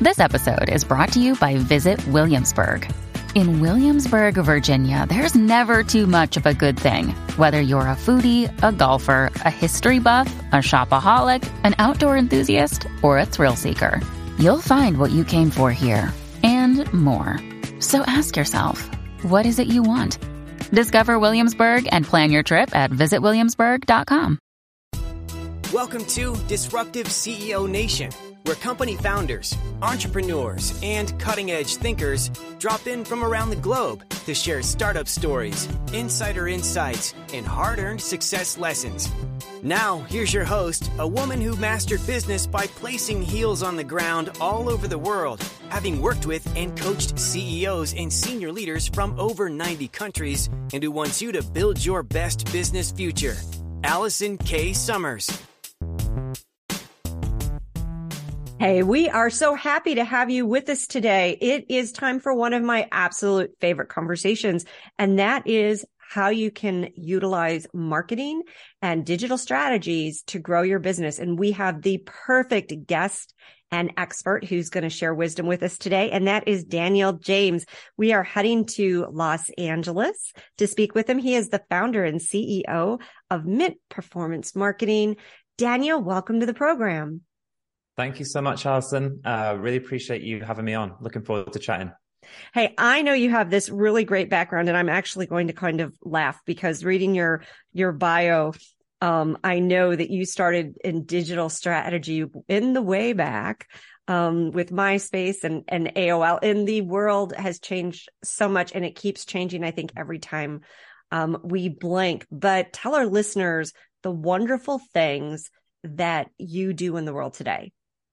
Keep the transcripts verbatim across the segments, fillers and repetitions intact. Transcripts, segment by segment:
This episode is brought to you by Visit Williamsburg. In Williamsburg, Virginia, there's never too much of a good thing. Whether you're a foodie, a golfer, a history buff, a shopaholic, an outdoor enthusiast, or a thrill seeker, you'll find what you came for here and more. So ask yourself, what is it you want? Discover Williamsburg and plan your trip at visit williamsburg dot com. Welcome to Disruptive C E O Nation, where company founders, entrepreneurs, and cutting-edge thinkers drop in from around the globe to share startup stories, insider insights, and hard-earned success lessons. Now, here's your host, a woman who mastered business by placing heels on the ground all over the world, having worked with and coached C E Os and senior leaders from over ninety countries, and who wants you to build your best business future, Allison K. Summers. Hey, we are so happy to have you with us today. It is time for one of my absolute favorite conversations, and that is how you can utilize marketing and digital strategies to grow your business. And we have the perfect guest and expert who's going to share wisdom with us today, and that is Daniel James. We are heading to Los Angeles to speak with him. He is the founder and C E O of Mint Performance Marketing. Daniel, welcome to the program. Thank you so much, Allison. Uh, really appreciate you having me on. Looking forward to chatting. Hey, I know you have this really great background, and I'm actually going to kind of laugh because reading your your bio, um, I know that you started in digital strategy in the way back um, with MySpace and, and A O L. And the world has changed so much, and it keeps changing, I think, every time um, we blink. But tell our listeners the wonderful things that you do in the world today.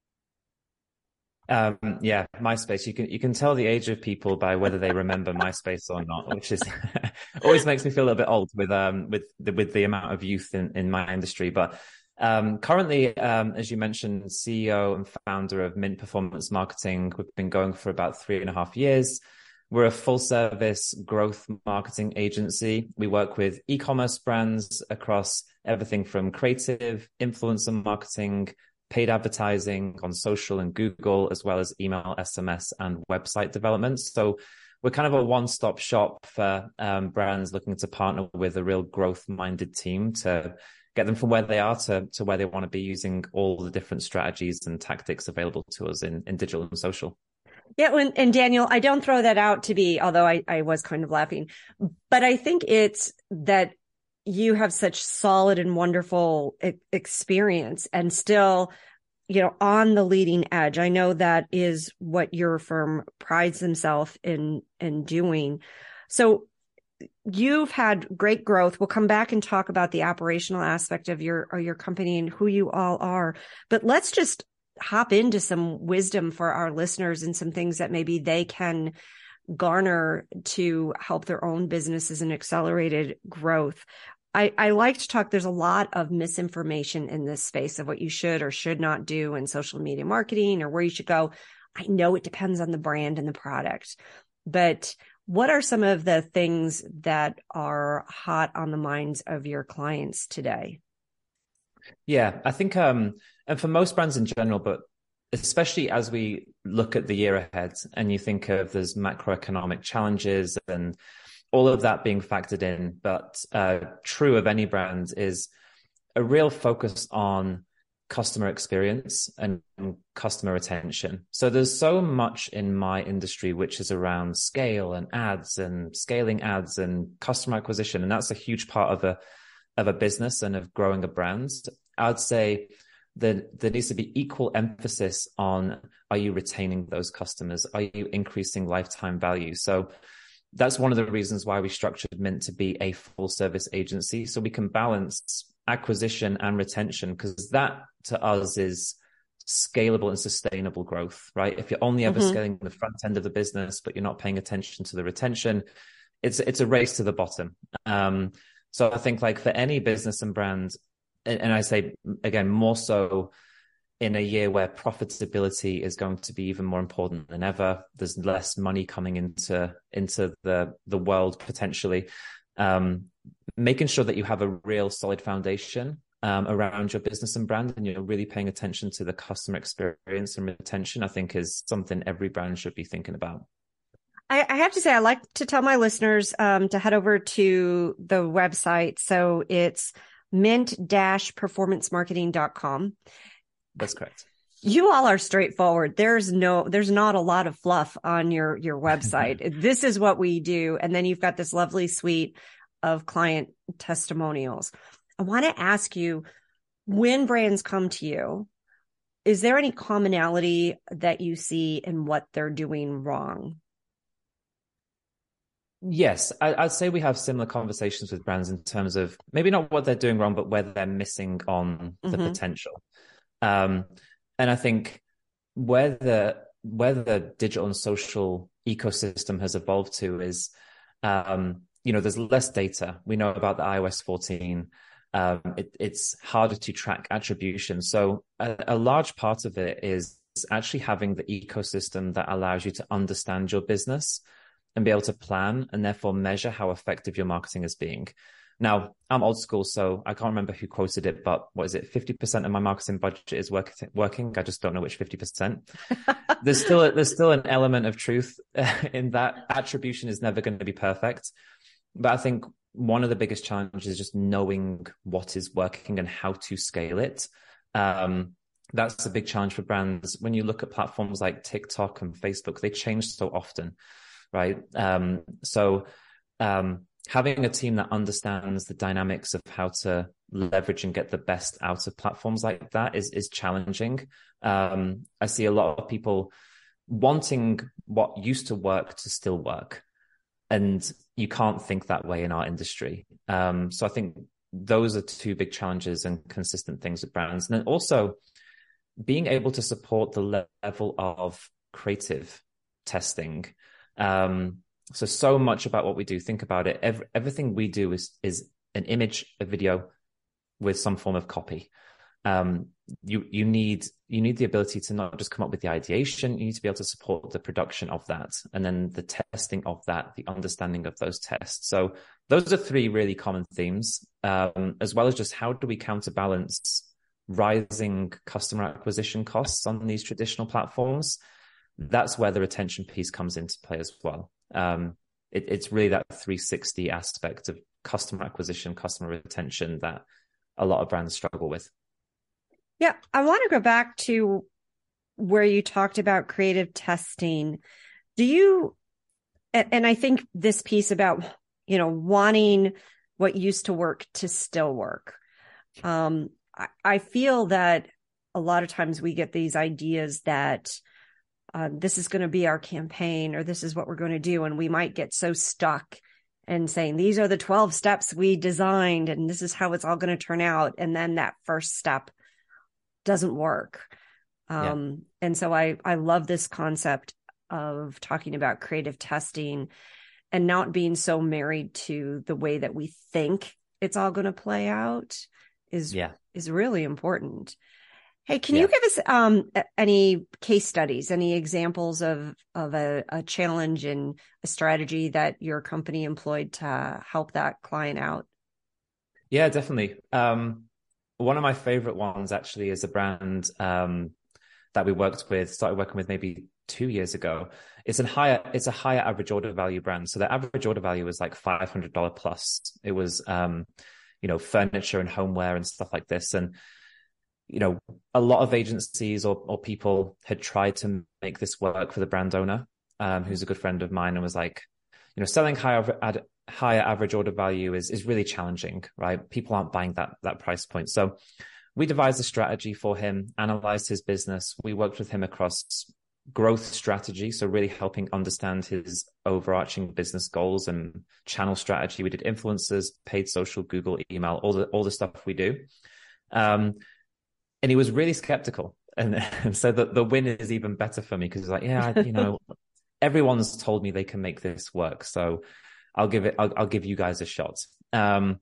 Um, yeah, MySpace. You can you can tell the age of people by whether they remember MySpace or not, which is always makes me feel a little bit old with um with the, with the amount of youth in, in my industry. But um, currently, um, as you mentioned, C E O and founder of Mint Performance Marketing. We've been going for about three and a half years. We're a full service growth marketing agency. We work with e-commerce brands across everything from creative, influencer marketing, paid advertising on social and Google, as well as email, S M S, and website development. So we're kind of a one-stop shop for um, brands looking to partner with a real growth-minded team to get them from where they are to, to where they want to be, using all the different strategies and tactics available to us in, in digital and social. Yeah, and, and Daniel, I don't throw that out to be, although I, I was kind of laughing, but I think it's that you have such solid and wonderful e- experience and still, you know, on the leading edge. I know that is what your firm prides themselves in, in doing. So you've had great growth. We'll come back and talk about the operational aspect of your, of your company and who you all are, but let's just hop into some wisdom for our listeners and some things that maybe they can garner to help their own businesses and accelerated growth. I, I like to talk, there's a lot of misinformation in this space of what you should or should not do in social media marketing or where you should go. I know it depends on the brand and the product, but what are some of the things that are hot on the minds of your clients today? Yeah, I think, um, and for most brands in general, but especially as we look at the year ahead and you think of there's macroeconomic challenges and all of that being factored in, but uh, true of any brand is a real focus on customer experience and customer retention. So there's so much in my industry which is around scale and ads and scaling ads and customer acquisition, and that's a huge part of a of a business and of growing a brand. I'd say that there needs to be equal emphasis on, are you retaining those customers? Are you increasing lifetime value? So that's one of the reasons why we structured Mint to be a full service agency, so we can balance acquisition and retention, because that to us is scalable and sustainable growth, right? If you're only ever mm-hmm. scaling the front end of the business, but you're not paying attention to the retention, it's it's a race to the bottom. Um, so I think like for any business and brand, and, and I say again, more so in a year where profitability is going to be even more important than ever, there's less money coming into into the the world potentially. Um, making sure that you have a real solid foundation um, around your business and brand, and you're really paying attention to the customer experience and retention, I think is something every brand should be thinking about. I, I have to say, I like to tell my listeners um, to head over to the website. So it's mint dash performance marketing dot com. That's correct. You all are straightforward. There's no, there's not a lot of fluff on your, your website. This is what we do. And then you've got this lovely suite of client testimonials. I want to ask you, when brands come to you, is there any commonality that you see in what they're doing wrong? Yes, I, I'd say we have similar conversations with brands in terms of maybe not what they're doing wrong, but where they're missing on the mm-hmm. potential. Um, and I think where the where the digital and social ecosystem has evolved to is, um, you know, there's less data. We know about the i O S fourteen. Um, it, it's harder to track attribution. So a, a large part of it is actually having the ecosystem that allows you to understand your business and be able to plan and therefore measure how effective your marketing is being. Now, I'm old school, so I can't remember who quoted it, but what is it? fifty percent of my marketing budget is work, working. I just don't know which fifty percent. There's still a, there's still an element of truth in that. Attribution is never going to be perfect. But I think one of the biggest challenges is just knowing what is working and how to scale it. Um, that's a big challenge for brands. When you look at platforms like TikTok and Facebook, they change so often, right? Um, so um, having a team that understands the dynamics of how to leverage and get the best out of platforms like that is is challenging. Um, I see a lot of people wanting what used to work to still work. And you can't think that way in our industry. Um, so I think those are two big challenges and consistent things with brands. And then also being able to support the level of creative testing. Um, so, so much about what we do, think about it. Every, everything we do is, is an image, a video with some form of copy. Um, you, you need, you need the ability to not just come up with the ideation, you need to be able to support the production of that, and then the testing of that, the understanding of those tests. So those are three really common themes, um, as well as just how do we counterbalance rising customer acquisition costs on these traditional platforms. That's where the retention piece comes into play as well. Um, it, it's really that three sixty aspect of customer acquisition, customer retention that a lot of brands struggle with. Yeah, I want to go back to where you talked about creative testing. Do you, and I think this piece about, you know, wanting what used to work to still work. Um, I, I feel that a lot of times we get these ideas that uh, this is going to be our campaign, or this is what we're going to do. And we might get so stuck and saying, these are the twelve steps we designed, and this is how it's all going to turn out. And then that first step doesn't work. Um, yeah. And so I, I love this concept of talking about creative testing and not being so married to the way that we think it's all going to play out is, yeah. is really important. Hey, can yeah. you give us um, any case studies, any examples of, of a, a challenge and a strategy that your company employed to help that client out? Yeah, definitely. Um, One of my favorite ones actually is a brand um, that we worked with, started working with maybe two years ago. It's a higher, it's a higher average order value brand. So the average order value was like five hundred dollars plus. It was, um, you know, furniture and homeware and stuff like this. And, you know, a lot of agencies or, or people had tried to make this work for the brand owner, um, who's a good friend of mine, and was like, you know, selling higher ad, higher average order value is is really challenging, right? People aren't buying that that price point. So we devised a strategy for him, analyzed his business. We worked with him across growth strategy, so really helping understand his overarching business goals and channel strategy. We did influencers, paid social, Google, email, all the all the stuff we do. Um, and he was really skeptical. And, and so the, the win is even better for me, because he's like, yeah, you know, everyone's told me they can make this work. So I'll give it, I'll, I'll give you guys a shot. Um,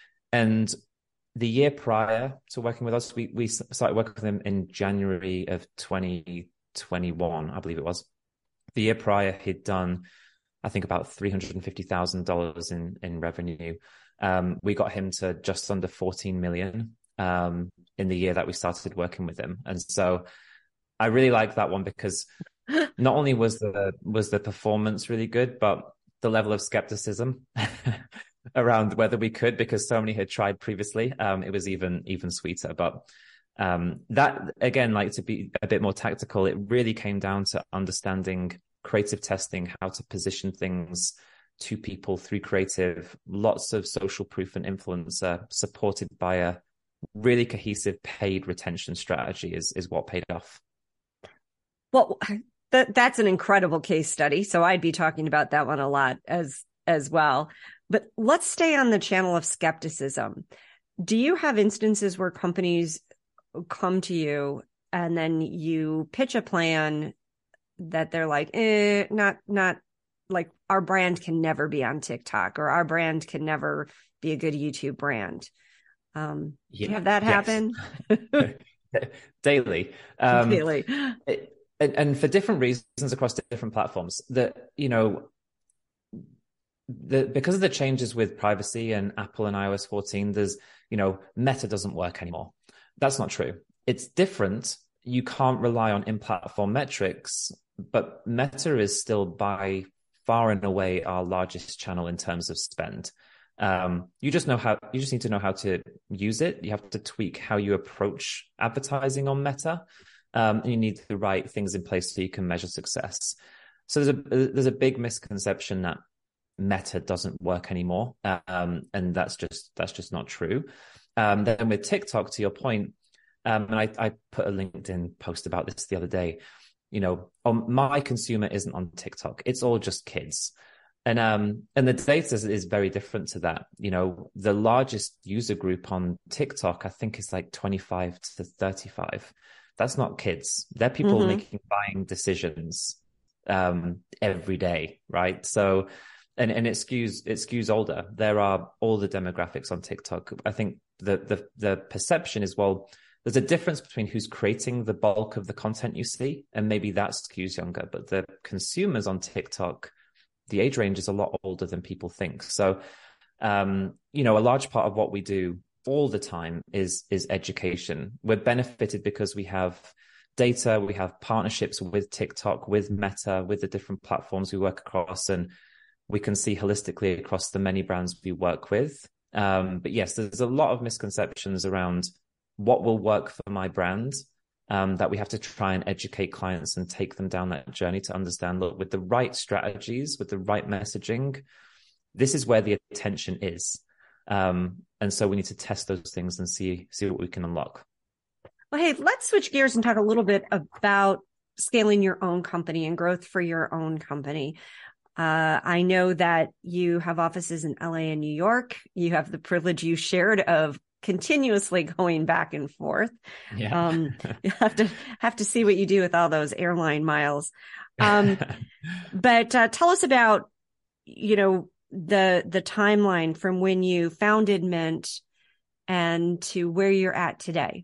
and the year prior to working with us, we, we started working with him in January of twenty twenty-one, I believe it was. The year prior, he'd done, I think, about three hundred fifty thousand dollars in, in revenue. Um, we got him to just under fourteen million. um, in the year that we started working with him. And so I really like that one because not only was the was the performance really good, but the level of skepticism around whether we could, because so many had tried previously, um, it was even even sweeter. But um, that, again, like to be a bit more tactical, it really came down to understanding creative testing, how to position things to people through creative, lots of social proof and influencer, supported by a really cohesive paid retention strategy is is what paid off. Well, that that's an incredible case study. So I'd be talking about that one a lot as as well. But let's stay on the channel of skepticism. Do you have instances where companies come to you and then you pitch a plan that they're like, eh, not not like our brand can never be on TikTok, or our brand can never be a good YouTube brand? Um, yeah. Do you have that happen? Yes. Daily. Um, Daily. It, And, and for different reasons across different platforms, that, you know, the, because of the changes with privacy and Apple and i O S fourteen, there's, you know, Meta doesn't work anymore. That's not true. It's different. You can't rely on in-platform metrics, but Meta is still by far and away our largest channel in terms of spend. Um, you just know how, you just need to know how to use it. You have to tweak how you approach advertising on Meta. Um, and you need the right things in place so you can measure success. So there's a there's a big misconception that Meta doesn't work anymore, um, and that's just that's just not true. Um, then with TikTok, to your point, um, and I, I put a LinkedIn post about this the other day. You know, um, my consumer isn't on TikTok; it's all just kids, and um, and the data is, is very different to that. You know, the largest user group on TikTok, I think, is like twenty-five to thirty-five. That's not kids. They're people mm-hmm. making buying decisions um, every day, right? So, and, and it skews it skews older. There are all the demographics on TikTok. I think the the the perception is, well, there's a difference between who's creating the bulk of the content you see, and maybe that skews younger. But the consumers on TikTok, the age range is a lot older than people think. So, um, you know, a large part of what we do all the time is is education. We're benefited because we have data, we have partnerships with TikTok, with Meta, with the different platforms we work across, and we can see holistically across the many brands we work with. Um, but yes, there's a lot of misconceptions around what will work for my brand, um, that we have to try and educate clients and take them down that journey to understand, look, with the right strategies, with the right messaging, this is where the attention is. Um, and so we need to test those things and see see what we can unlock. Well, hey, let's switch gears and talk a little bit about scaling your own company and growth for your own company. Uh, I know that you have offices in L A and New York. You have the privilege you shared of continuously going back and forth. Yeah. Um, you have to have to see what you do with all those airline miles. Um, but uh, tell us about, you know, the the timeline from when you founded Mint and to where you're at today.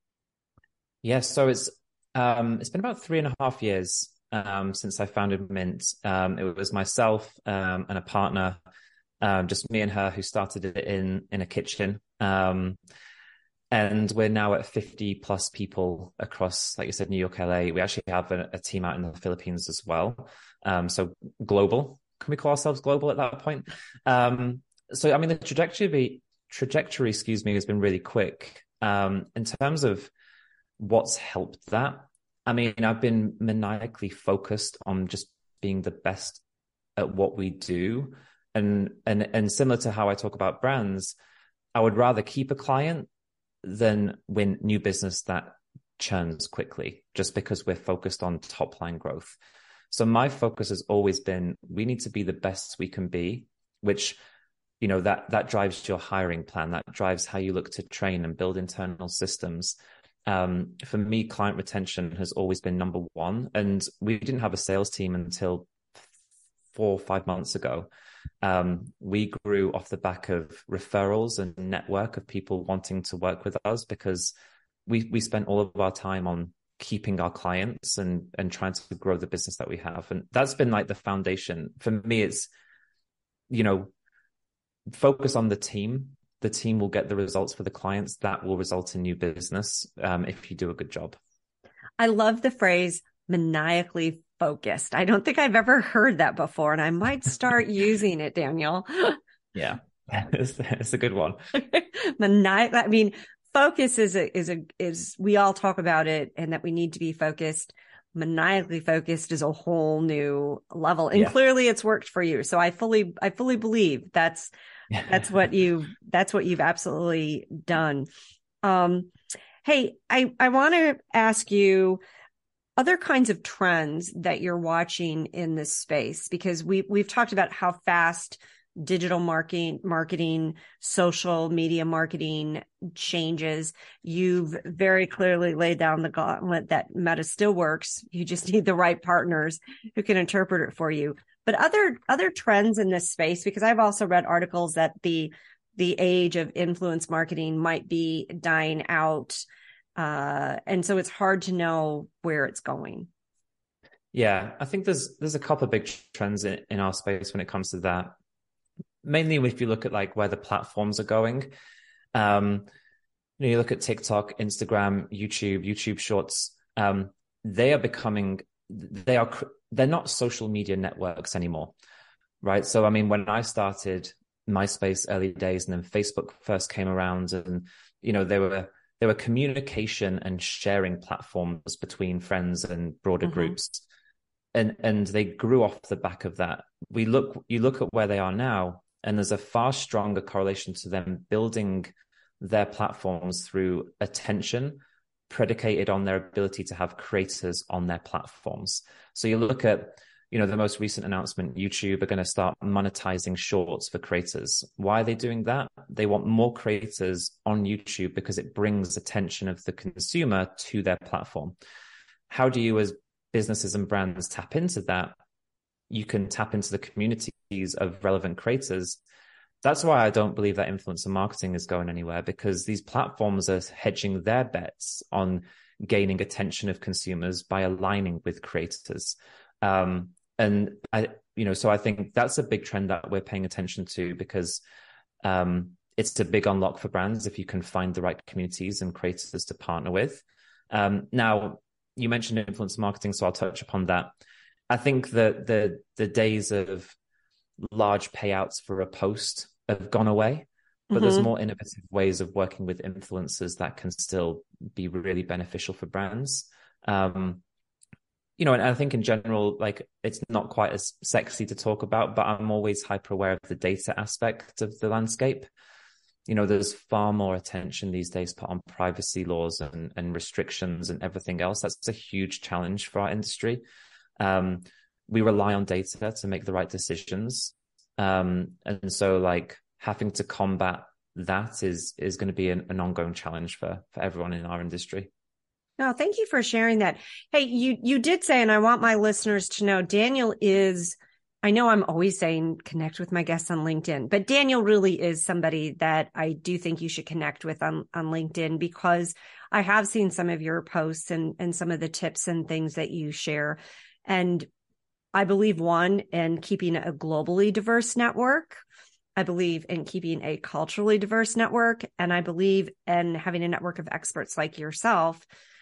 Yes, so it's um, it's been about three and a half years um, since I founded Mint. Um, it was myself um, and a partner, um, just me and her, who started it in in a kitchen. Um, and we're now at fifty plus people across, like you said, New York, L A. We actually have a, a team out in the Philippines as well. Um, so global. Can we call ourselves global at that point? Um, so, I mean, the trajectory, trajectory, excuse me, has been really quick. Um, in terms of what's helped that, I mean, I've been maniacally focused on just being the best at what we do. And, and, and similar to how I talk about brands, I would rather keep a client than win new business that churns quickly, just because we're focused on top line growth. So my focus has always been, we need to be the best we can be, which, you know, that, that drives your hiring plan. That drives how you look to train and build internal systems. Um, for me, client retention has always been number one. And we didn't have a sales team until four or five months ago. Um, we grew off the back of referrals and network of people wanting to work with us, because we, we spent all of our time on keeping our clients and and trying to grow the business that we have. And that's been like the foundation. For me, it's, you know, focus on the team the team will get the results for the clients. That will result in new business um, if you do a good job. I love the phrase maniacally focused. I don't think I've ever heard that before, and I might start using it, Daniel. Yeah, it's, it's a good one. Maniac. I mean, focus is a, is a, is, we all talk about it and that we need to be focused. Maniacally focused is a whole new level. And yeah. Clearly it's worked for you. So I fully, I fully believe that's, that's what you, that's what you've absolutely done. Um, Hey, I, I want to ask you other kinds of trends that you're watching in this space, because we, we've talked about how fast digital marketing, marketing, social media marketing changes. You've very clearly laid down the gauntlet that Meta still works. You just need the right partners who can interpret it for you. But other, other trends in this space, because I've also read articles that the the age of influence marketing might be dying out. Uh, and so it's hard to know where it's going. Yeah, I think there's there's a couple of big trends in, in our space when it comes to that. Mainly if you look at like where the platforms are going. Um, you know, you look at TikTok, Instagram, YouTube, YouTube Shorts. Um, they are becoming, they are, they're not social media networks anymore, right? So, I mean, when I started MySpace early days, and then Facebook first came around, and you know, they were there were communication and sharing platforms between friends and broader mm-hmm. groups, and and they grew off the back of that. We look you look at where they are now, and there's a far stronger correlation to them building their platforms through attention predicated on their ability to have creators on their platforms. So you look at, you know, the most recent announcement, YouTube are going to start monetizing shorts for creators. Why are they doing that? They want more creators on YouTube because it brings attention of the consumer to their platform. How do you, as businesses and brands, tap into that? You can tap into the communities of relevant creators. That's why I don't believe that influencer marketing is going anywhere, because these platforms are hedging their bets on gaining attention of consumers by aligning with creators. Um, And I, you know, so I think that's a big trend that we're paying attention to, because um, it's a big unlock for brands if you can find the right communities and creators to partner with. Um, now, you mentioned influencer marketing, so I'll touch upon that. I think that the the days of large payouts for a post have gone away, but mm-hmm. there's more innovative ways of working with influencers that can still be really beneficial for brands. Um, You know, and I think in general, like, it's not quite as sexy to talk about, but I'm always hyper aware of the data aspect of the landscape. You know, there's far more attention these days put on privacy laws and, and restrictions and everything else. That's a huge challenge for our industry. Um, we rely on data to make the right decisions. Um, and so, like, having to combat that is is going to be an, an ongoing challenge for, for everyone in our industry. No, thank you for sharing that. Hey, you, you did say, and I want my listeners to know, Daniel is, I know I'm always saying connect with my guests on LinkedIn, but Daniel really is somebody that I do think you should connect with on, on LinkedIn, because I have seen some of your posts and, and some of the tips and things that you share. And I believe, one, in keeping a globally diverse network. I believe in keeping a culturally diverse network. And I believe in having a network of experts like yourself,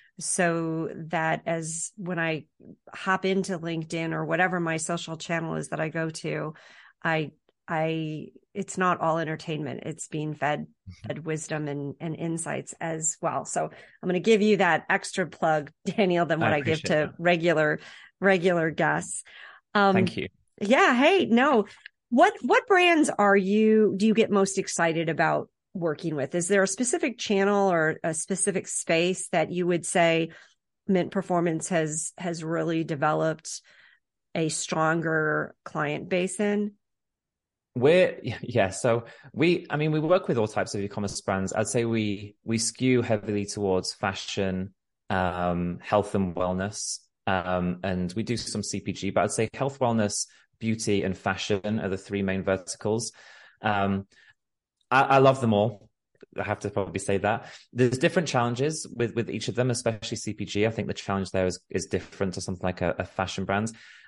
so that as when I hop into LinkedIn or whatever my social channel is that I go to, I, I, it's not all entertainment. It's being fed, fed wisdom and, and insights as well. So I'm going to give you that extra plug, Daniel, than what I, I give to that. regular, regular guests. Um, Thank you. Yeah. Hey, no, what, what brands are you, do you get most excited about working with? Is there a specific channel or a specific space that you would say Mint Performance has has really developed a stronger client base in? We're yeah, so we I mean we work with all types of e-commerce brands. I'd say we we skew heavily towards fashion, um, health and wellness, um, and we do some C P G, but I'd say health, wellness, beauty, and fashion are the three main verticals. Um, I, I love them all. I have to probably say that. There's different challenges with, with each of them, especially C P G. I think the challenge there is, is different to something like a, a fashion brand.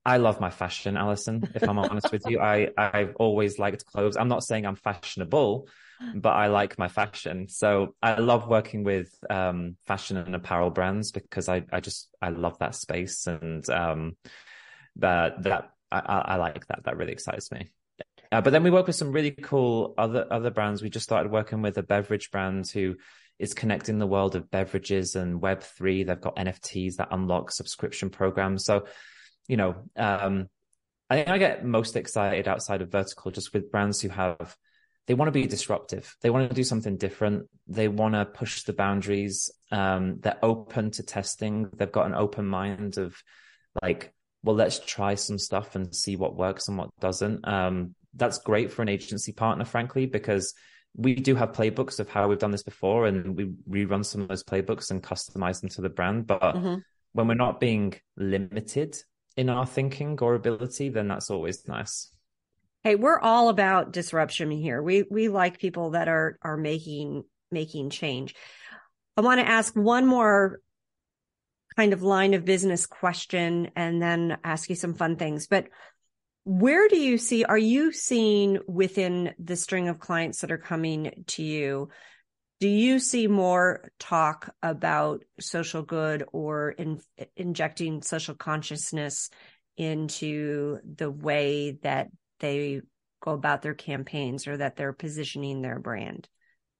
I love my fashion, Alison, if I'm honest with you. I, I've always liked clothes. I'm not saying I'm fashionable, but I like my fashion. So I love working with um, fashion and apparel brands because I, I just, I love that space. And um, that, that I, I like that. That really excites me. Uh, but then we work with some really cool other, other brands. We just started working with a beverage brand who is connecting the world of beverages and Web three. They've got N F Ts that unlock subscription programs. So, you know, um, I think I get most excited outside of vertical just with brands who have, they want to be disruptive. They want to do something different. They want to push the boundaries. Um, they're open to testing. They've got an open mind of like, well, let's try some stuff and see what works and what doesn't. Um, that's great for an agency partner, frankly, because we do have playbooks of how we've done this before, and we rerun some of those playbooks and customize them to the brand. But mm-hmm. when we're not being limited in our thinking or ability, then that's always nice. Hey, we're all about disruption here. We we like people that are are making making change. I want to ask one more kind of line of business question and then ask you some fun things. But where do you see, are you seeing within the string of clients that are coming to you, do you see more talk about social good or in, injecting social consciousness into the way that they go about their campaigns or that they're positioning their brand?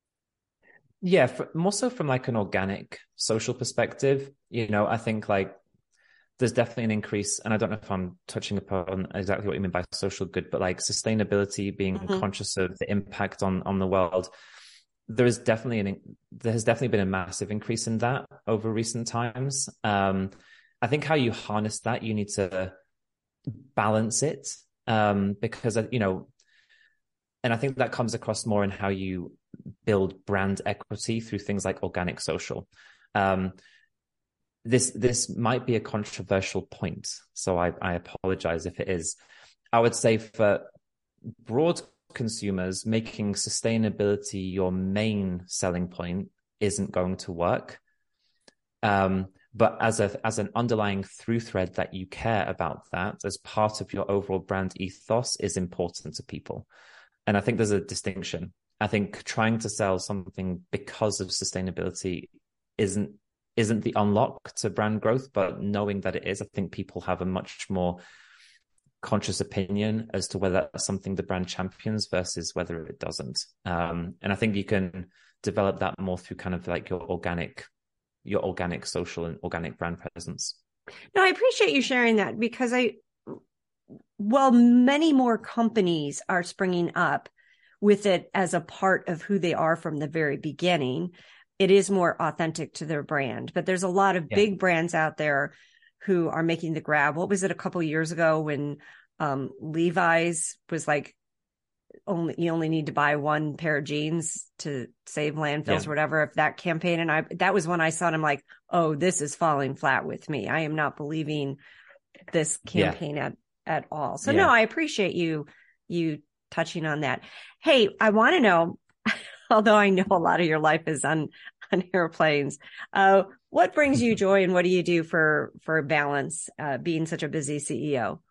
Yeah, for, more so from like an organic social perspective. You know, I think like there's definitely an increase, and I don't know if I'm touching upon exactly what you mean by social good, but like sustainability, being mm-hmm. conscious of the impact on, on the world. There is definitely an, there has definitely been a massive increase in that over recent times. Um, I think how you harness that, you need to balance it, um, because, you know, and I think that comes across more in how you build brand equity through things like organic social. Um, This this might be a controversial point, so I, I apologize if it is. I would say for broad consumers, making sustainability your main selling point isn't going to work. Um, but as a as an underlying through thread that you care about that as part of your overall brand ethos is important to people. And I think there's a distinction. I think trying to sell something because of sustainability isn't isn't the unlock to brand growth, but knowing that it is, I think people have a much more conscious opinion as to whether that's something the brand champions versus whether it doesn't. Um, and I think you can develop that more through kind of like your organic, your organic social and organic brand presence. No, I appreciate you sharing that because I, well, many more companies are springing up with it as a part of who they are from the very beginning. It is more authentic to their brand, but there's a lot of yeah. big brands out there who are making the grab. What was it a couple of years ago when um, Levi's was like, only you only need to buy one pair of jeans to save landfills yeah. or whatever. If that campaign, and I, that was when I saw it, I'm like, oh, this is falling flat with me. I am not believing this campaign yeah. at, at all. So yeah. no, I appreciate you, you touching on that. Hey, I want to know, although I know a lot of your life is on, on airplanes, uh, what brings you joy and what do you do for, for balance, uh, being such a busy C E O?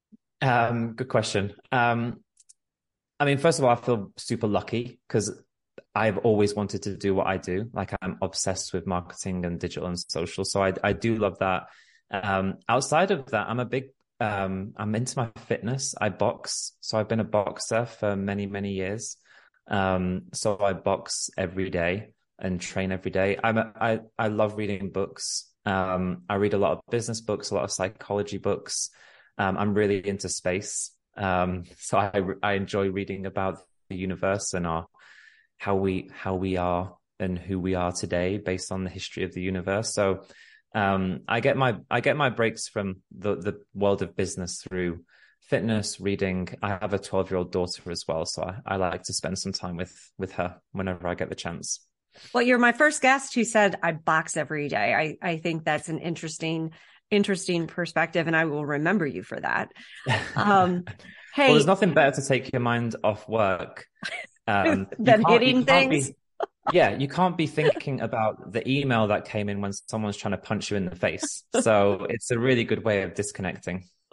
Um, good question. Um, I mean, first of all, I feel super lucky because I've always wanted to do what I do. Like I'm obsessed with marketing and digital and social. So I, I do love that. Um, outside of that, I'm a big, um, I'm into my fitness. I box. So I've been a boxer for many, many years. Um, so I box every day and train every day. I'm a, I, I love reading books. Um, I read a lot of business books, a lot of psychology books. Um, I'm really into space. Um, so I, I enjoy reading about the universe and our, how we, how we are and who we are today based on the history of the universe. So, um, I get my, I get my breaks from the, the world of business through fitness, reading. I have a twelve year old daughter as well. So I, I like to spend some time with, with her whenever I get the chance. Well, you're my first guest who said I box every day. I, I think that's an interesting, interesting perspective, and I will remember you for that. Um, hey, well, there's nothing better to take your mind off work um, than hitting things. Be, yeah, you can't be thinking about the email that came in when someone's trying to punch you in the face. So it's a really good way of disconnecting.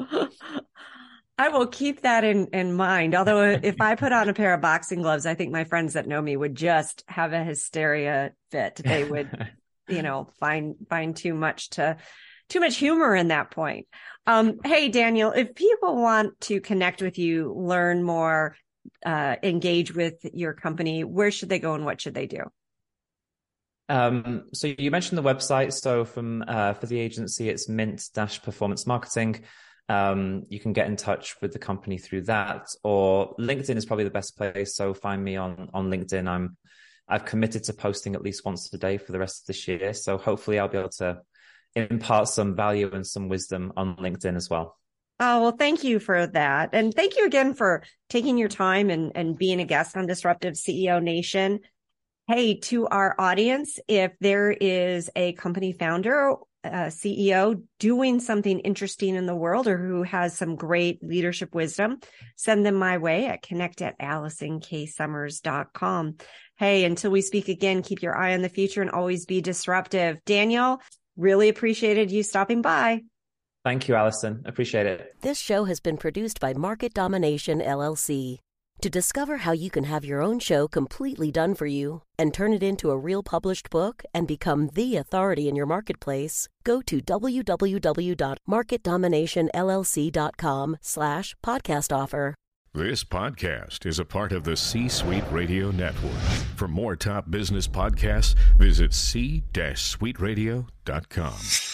I will keep that in, in mind. Although if I put on a pair of boxing gloves, I think my friends that know me would just have a hysteria fit. They would, you know, find, find too much to, too much humor in that point. Um, hey, Daniel, if people want to connect with you, learn more, uh, engage with your company, where should they go and what should they do? Um, so you mentioned the website. So from, uh, for the agency, it's Mint dash Performance Marketing. Um, you can get in touch with the company through that, or LinkedIn is probably the best place. So find me on, on LinkedIn. I'm, I've committed to posting at least once a day for the rest of this year. So hopefully I'll be able to impart some value and some wisdom on LinkedIn as well. Oh, well, thank you for that. And thank you again for taking your time and, and being a guest on Disruptive C E O Nation. Hey, to our audience, if there is a company founder, uh, C E O doing something interesting in the world or who has some great leadership wisdom, send them my way at connect at allison k summers dot com. Hey, until we speak again, keep your eye on the future and always be disruptive. Daniel, really appreciated you stopping by. Thank you, Allison. Appreciate it. This show has been produced by Market Domination, L L C. To discover how you can have your own show completely done for you and turn it into a real published book and become the authority in your marketplace, go to w w w dot market domination l l c dot com slash podcast offer. This podcast is a part of the C-Suite Radio Network. For more top business podcasts, visit c suite radio dot com.